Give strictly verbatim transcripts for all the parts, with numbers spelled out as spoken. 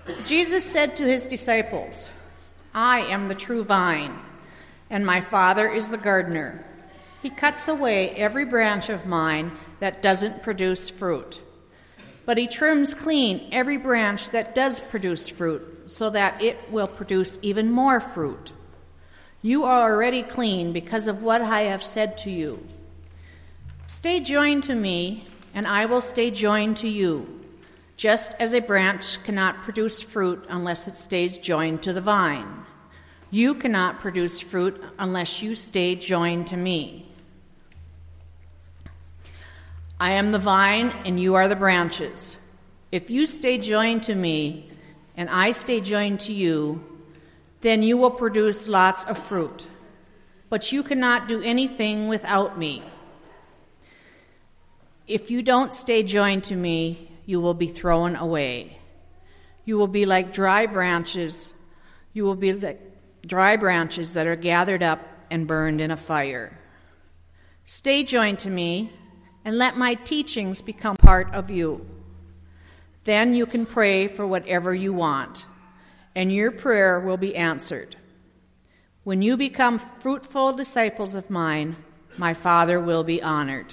Jesus said to his disciples, "I am the true vine, and my Father is the gardener. He cuts away every branch of mine that doesn't produce fruit, but he trims clean every branch that does produce fruit, so that it will produce even more fruit. You are already clean because of what I have said to you. Stay joined to me, and I will stay joined to you. Just as a branch cannot produce fruit unless it stays joined to the vine, you cannot produce fruit unless you stay joined to me. I am the vine, and you are the branches. If you stay joined to me, and I stay joined to you, then you will produce lots of fruit. But you cannot do anything without me. If you don't stay joined to me, you will be thrown away. You will be like dry branches. You will be like dry branches that are gathered up and burned in a fire. Stay joined to me, and let my teachings become part of you. Then you can pray for whatever you want, and your prayer will be answered. When you become fruitful disciples of mine, my Father will be honored.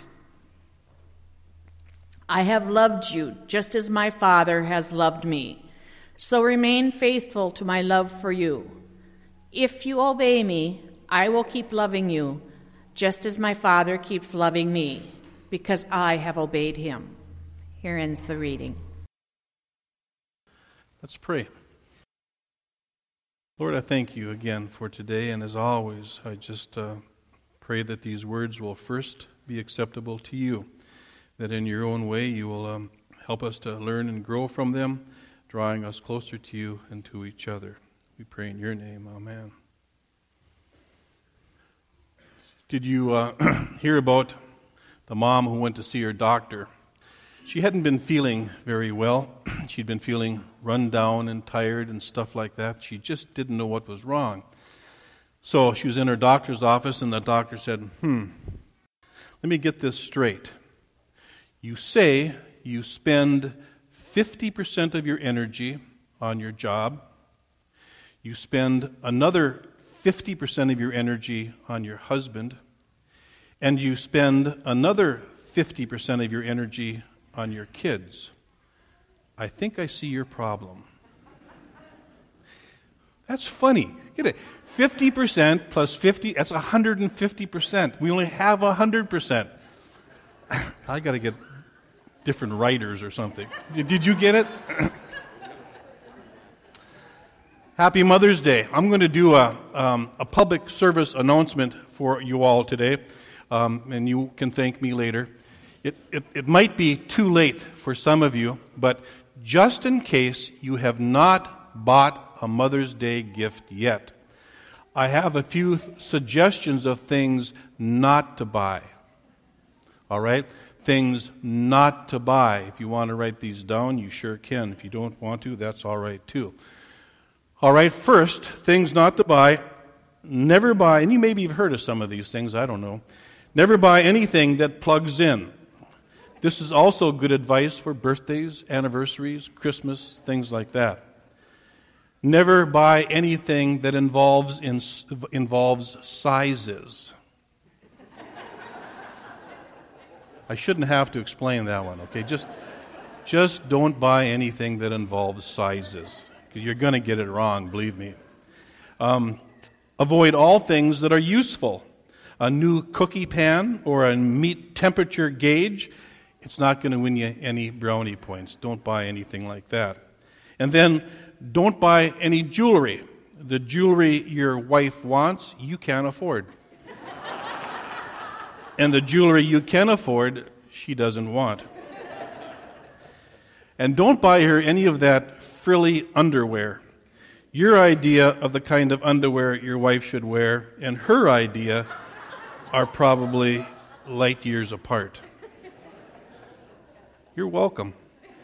I have loved you just as my Father has loved me. So remain faithful to my love for you. If you obey me, I will keep loving you, just as my Father keeps loving me, because I have obeyed him." Here ends the reading. Let's pray. Lord, I thank you again for today, and as always, I just uh, pray that these words will first be acceptable to you, that in your own way you will um, help us to learn and grow from them, drawing us closer to you and to each other. We pray in your name, amen. Did you uh, hear about the mom who went to see her doctor? She hadn't been feeling very well. She'd been feeling run down and tired and stuff like that. She just didn't know what was wrong. So she was in her doctor's office, and the doctor said, hmm, let me get this straight. You say you spend fifty percent of your energy on your job. You spend another fifty percent of your energy on your husband. And you spend another fifty percent of your energy on your kids. I think I see your problem. That's funny. Get it? fifty percent plus fifty, that's one hundred fifty percent. We only have one hundred percent. I got to get different writers or something. Did, did you get it? Happy Mother's Day. I'm going to do a, um, a public service announcement for you all today, um, and you can thank me later. It, it, it might be too late for some of you, but just in case you have not bought a Mother's Day gift yet, I have a few th- suggestions of things not to buy. All right? Things not to buy. If you want to write these down, you sure can. If you don't want to, that's all right too. All right, first, things not to buy. Never buy, and you maybe have heard of some of these things, I don't know. Never buy anything that plugs in. This is also good advice for birthdays, anniversaries, Christmas, things like that. Never buy anything that involves in, involves sizes. I shouldn't have to explain that one, okay? Just, just don't buy anything that involves sizes, because you're going to get it wrong, believe me. Um, avoid all things that are useful. A new cookie pan or a meat temperature gauge, it's not going to win you any brownie points. Don't buy anything like that. And then don't buy any jewelry. The jewelry your wife wants, you can't afford. And the jewelry you can afford, she doesn't want. And don't buy her any of that frilly underwear. Your idea of the kind of underwear your wife should wear and her idea are probably light years apart. You're welcome.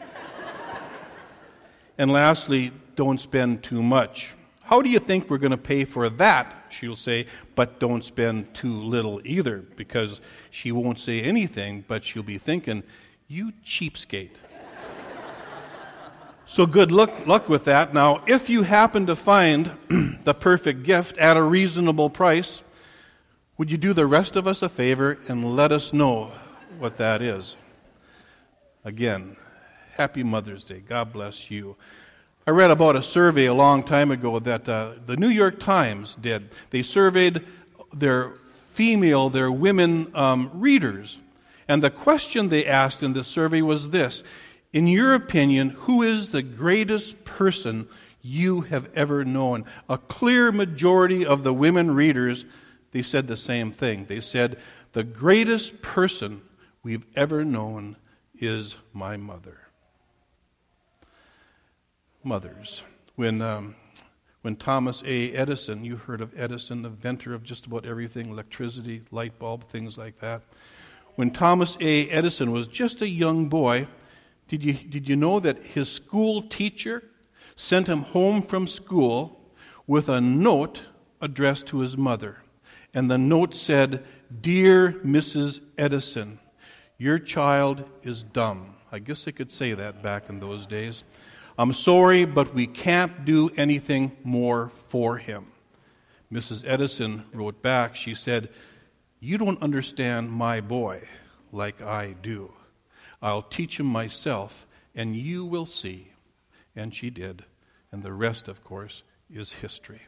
And lastly, don't spend too much. How do you think we're going to pay for that? She'll say, but don't spend too little either, because she won't say anything, but she'll be thinking, you cheapskate. So good luck, luck with that. Now, if you happen to find the perfect gift at a reasonable price, would you do the rest of us a favor and let us know what that is? Again, happy Mother's Day. God bless you. I read about a survey a long time ago that uh, the New York Times did. They surveyed their female, their women um, readers. And the question they asked in this survey was this: in your opinion, who is the greatest person you have ever known? A clear majority of the women readers, they said the same thing. They said, the greatest person we've ever known is my mother. Mothers. When um, when Thomas A. Edison, you heard of Edison, the inventor of just about everything, electricity, light bulb, things like that. When Thomas A. Edison was just a young boy, Did you, did you know that his school teacher sent him home from school with a note addressed to his mother? And the note said, "Dear Missus Edison, your child is dumb." I guess they could say that back in those days. "I'm sorry, but we can't do anything more for him." Missus Edison wrote back, she said, "You don't understand my boy like I do. I'll teach him myself, and you will see." And she did. And the rest, of course, is history.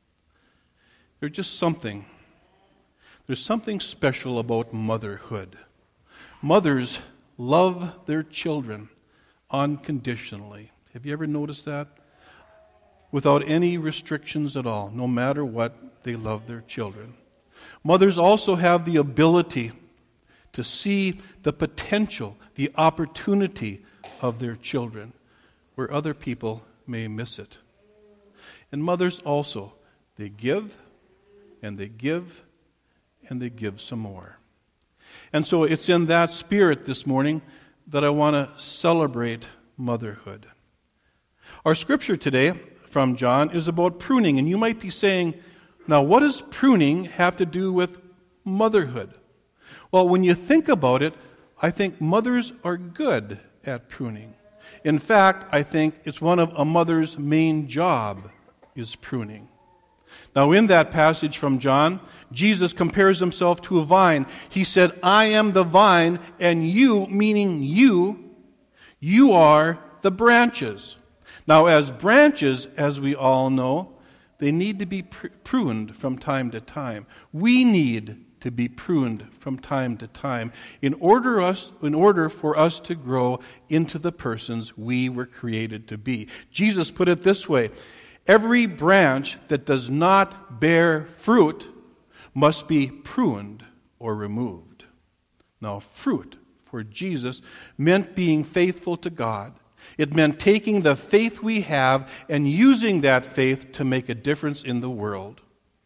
There's just something. There's something special about motherhood. Mothers love their children unconditionally. Have you ever noticed that? Without any restrictions at all. No matter what, they love their children. Mothers also have the ability to see the potential, the opportunity of their children, where other people may miss it. And mothers also, they give, and they give, and they give some more. And so it's in that spirit this morning that I want to celebrate motherhood. Our scripture today from John is about pruning, and you might be saying, now what does pruning have to do with motherhood? Well, when you think about it, I think mothers are good at pruning. In fact, I think it's one of a mother's main job is pruning. Now, in that passage from John, Jesus compares himself to a vine. He said, "I am the vine, and you," meaning you, "you are the branches." Now, as branches, as we all know, they need to be pr- pruned from time to time. We need to be pruned from time to time in order us in order for us to grow into the persons we were created to be. Jesus put it this way: every branch that does not bear fruit must be pruned or removed. Now, fruit for Jesus meant being faithful to God. It meant taking the faith we have and using that faith to make a difference in the world.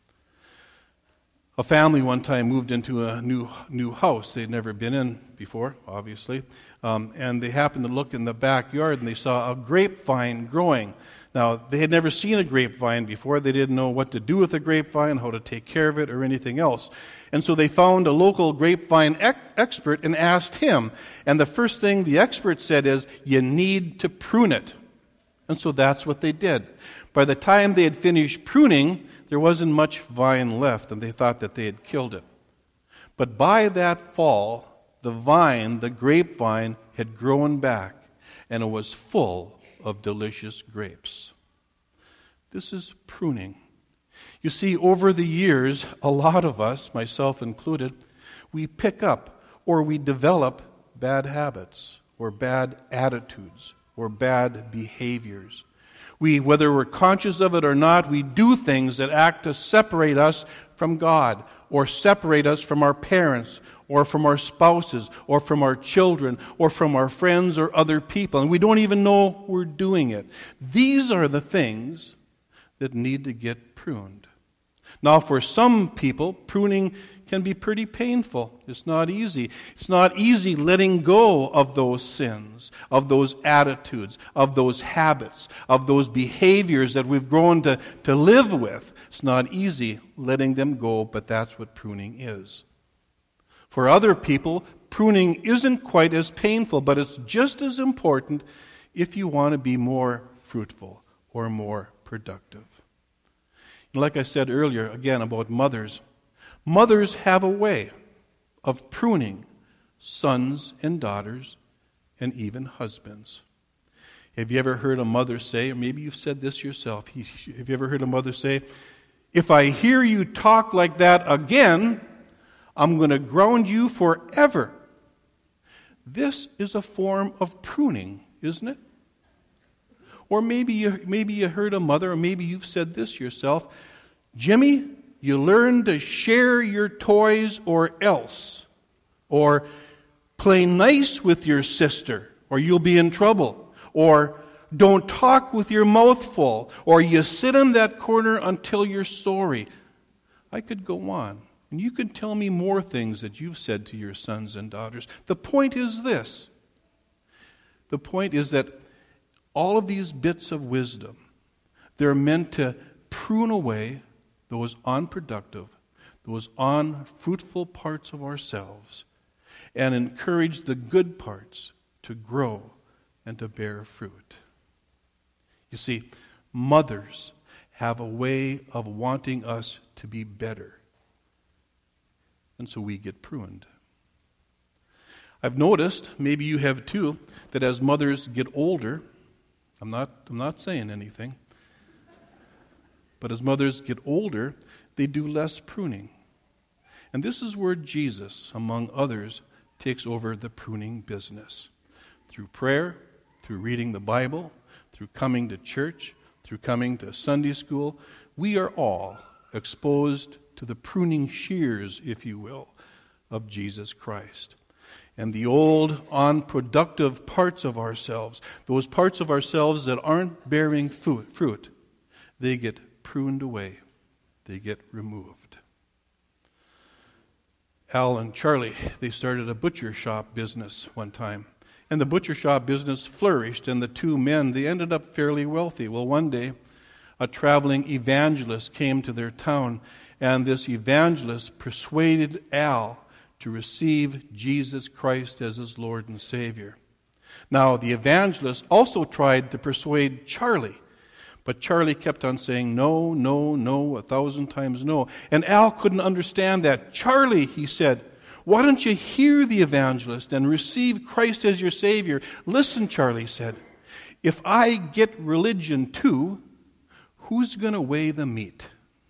A family one time moved into a new new house they'd never been in before, obviously, um, and they happened to look in the backyard and they saw a grapevine growing. Now, they had never seen a grapevine before. They didn't know what to do with a grapevine, how to take care of it, or anything else. And so they found a local grapevine ec- expert and asked him. And the first thing the expert said is, you need to prune it. And so that's what they did. By the time they had finished pruning, there wasn't much vine left, and they thought that they had killed it. But by that fall, the vine, the grapevine, had grown back, and it was full of delicious grapes. This is pruning. You see, over the years, a lot of us, myself included, we pick up or we develop bad habits or bad attitudes or bad behaviors. We, whether we're conscious of it or not, we do things that act to separate us from God or separate us from our parents or from our spouses or from our children or from our friends or other people. And we don't even know we're doing it. These are the things that need to get pruned. Now, for some people, pruning can be pretty painful. It's not easy. It's not easy letting go of those sins, of those attitudes, of those habits, of those behaviors that we've grown to, to live with. It's not easy letting them go, but that's what pruning is. For other people, pruning isn't quite as painful, but it's just as important, if you want to be more fruitful or more productive. Like I said earlier, again, about mothers, mothers have a way of pruning sons and daughters and even husbands. Have you ever heard a mother say, or maybe you've said this yourself, have you ever heard a mother say, if I hear you talk like that again, I'm going to ground you forever. This is a form of pruning, isn't it? Or maybe you, maybe you heard a mother, or maybe you've said this yourself, Jimmy, you learn to share your toys or else. Or play nice with your sister, or you'll be in trouble. Or don't talk with your mouth full, or you sit in that corner until you're sorry. I could go on, and you could tell me more things that you've said to your sons and daughters. The point is this. The point is that all of these bits of wisdom, they're meant to prune away those unproductive, those unfruitful parts of ourselves, and encourage the good parts to grow and to bear fruit. You see, mothers have a way of wanting us to be better. And so we get pruned. I've noticed, maybe you have too, that as mothers get older, I'm not, I'm not saying anything, but as mothers get older, they do less pruning. And this is where Jesus, among others, takes over the pruning business. Through prayer, through reading the Bible, through coming to church, through coming to Sunday school, we are all exposed to the pruning shears, if you will, of Jesus Christ. And the old, unproductive parts of ourselves, those parts of ourselves that aren't bearing fruit, they get pruned away. They get removed. Al and Charlie, they started a butcher shop business one time. And the butcher shop business flourished, and the two men, they ended up fairly wealthy. Well, one day, a traveling evangelist came to their town, and this evangelist persuaded Al to receive Jesus Christ as his Lord and Savior. Now, the evangelist also tried to persuade Charlie, but Charlie kept on saying no, no, no, a thousand times no. And Al couldn't understand that. Charlie, he said, why don't you hear the evangelist and receive Christ as your Savior? Listen, Charlie said, if I get religion too, who's going to weigh the meat?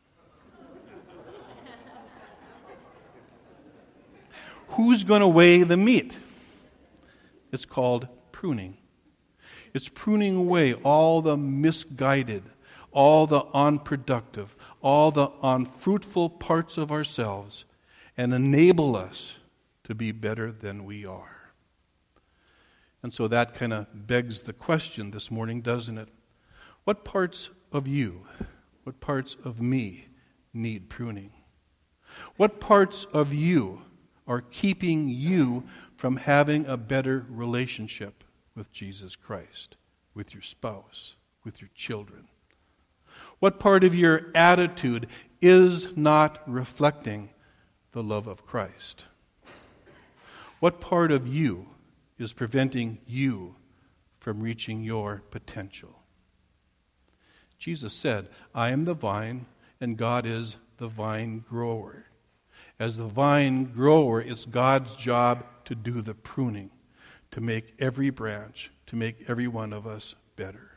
Who's going to weigh the meat? It's called pruning. It's pruning away all the misguided, all the unproductive, all the unfruitful parts of ourselves, and enable us to be better than we are. And so that kind of begs the question this morning, doesn't it? What parts of you, what parts of me need pruning? What parts of you are keeping you from having a better relationship with Jesus Christ, with your spouse, with your children? What part of your attitude is not reflecting the love of Christ? What part of you is preventing you from reaching your potential? Jesus said, I am the vine, and God is the vine grower. As the vine grower, it's God's job to do the pruning, to make every branch, to make every one of us better.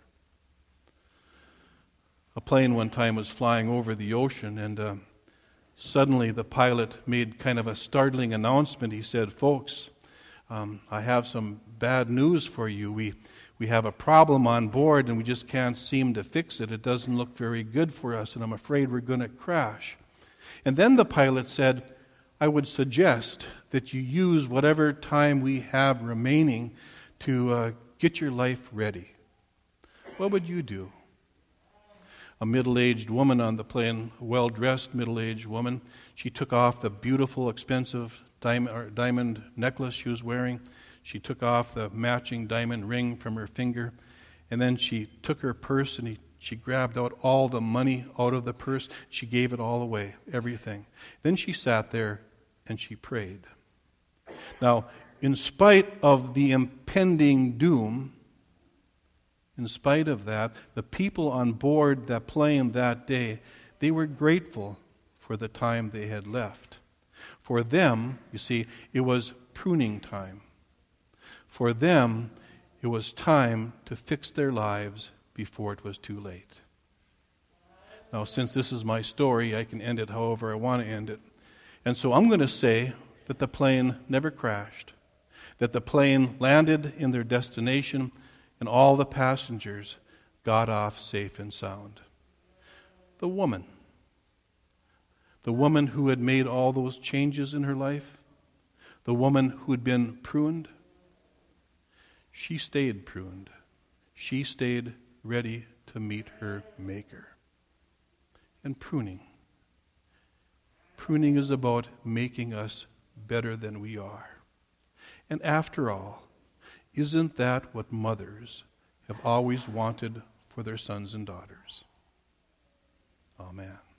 A plane one time was flying over the ocean, and uh, suddenly the pilot made kind of a startling announcement. He said, folks, um, I have some bad news for you. We, we have a problem on board, and we just can't seem to fix it. It doesn't look very good for us, and I'm afraid we're going to crash. And then the pilot said, I would suggest that you use whatever time we have remaining to uh, get your life ready. What would you do? A middle-aged woman on the plane, a well-dressed middle-aged woman, she took off the beautiful, expensive diamond, diamond necklace she was wearing. She took off the matching diamond ring from her finger, and then she took her purse and he, she grabbed out all the money out of the purse. She gave it all away, everything. Then she sat there and she prayed. Now, in spite of the impending doom, In spite of that, the people on board that plane that day, they were grateful for the time they had left. For them, you see, it was pruning time. For them, it was time to fix their lives before it was too late. Now, since this is my story, I can end it however I want to end it. And so I'm going to say that the plane never crashed, that the plane landed in their destination, and all the passengers got off safe and sound. The woman, the woman who had made all those changes in her life, the woman who had been pruned, she stayed pruned. She stayed ready to meet her Maker. And pruning. Pruning is about making us better than we are. And after all, isn't that what mothers have always wanted for their sons and daughters? Amen.